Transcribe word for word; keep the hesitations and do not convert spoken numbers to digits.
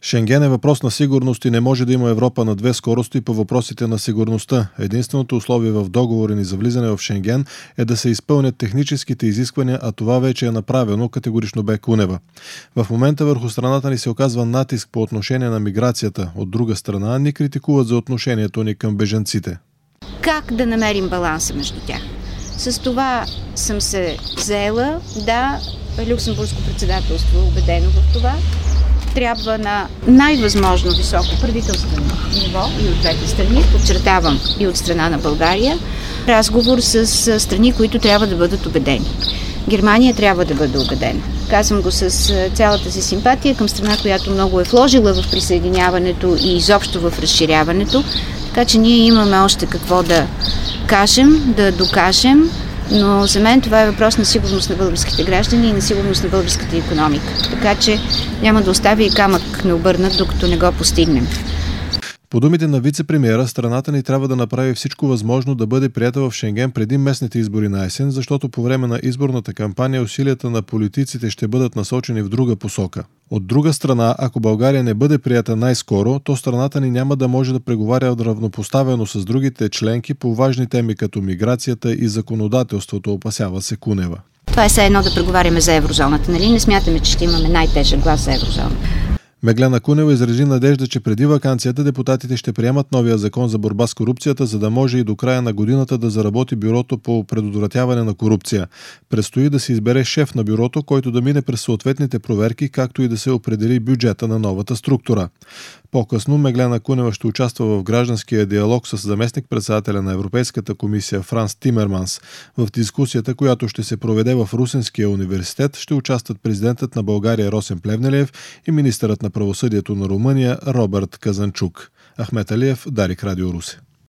Шенген е въпрос на сигурност и не може да има Европа на две скорости по въпросите на сигурността. Единственото условие в договора ни за влизане в Шенген е да се изпълнят техническите изисквания, а това вече е направено, категорично бе Кунева. В момента върху страната ни се оказва натиск по отношение на миграцията. От друга страна ни критикуват за отношението ни към бежанците. Как да намерим баланса между тях? С това съм се заела. Да, Люксембургско председателство е убедено в това. Трябва на най-възможно високо правителствено ниво и от двете страни, подчертавам и от страна на България, разговор с страни, които трябва да бъдат убедени. Германия трябва да бъде убедена. Казвам го с цялата си симпатия към страна, която много е вложила в присъединяването и изобщо в разширяването. Така че ние имаме още какво да кажем, да докажем, но за мен това е въпрос на сигурност на българските граждани и на сигурност на българската икономика. Така че няма да оставя и камък необърнат, докато не го постигнем. По думите на вице-премиера, страната ни трябва да направи всичко възможно да бъде приета в Шенген преди местните избори на есен, защото по време на изборната кампания усилията на политиците ще бъдат насочени в друга посока. От друга страна, ако България не бъде прията най-скоро, то страната ни няма да може да преговаря равнопоставено с другите членки по важни теми като миграцията и законодателството, опасява се Кунева. Това е все едно да преговаряме за еврозоната, нали? Не смятаме, че ще имаме най-тежък глас за еврозоната. Меглена Кунева изрази надежда, че преди ваканцията депутатите ще приемат новия закон за борба с корупцията, за да може и до края на годината да заработи бюрото по предотвратяване на корупция. Предстои да се избере шеф на бюрото, който да мине през съответните проверки, както и да се определи бюджета на новата структура. По-късно Меглена Кунева ще участва в гражданския диалог с заместник-председателя на Европейската комисия Франс Тимерманс. В дискусията, която ще се проведе в Русенския университет, ще участват президентът на България Росен Плевнелиев и министърът на правосъдието на Румъния Робърт Казанчук. Ахмет Алиев, Дарик, Радио Русе.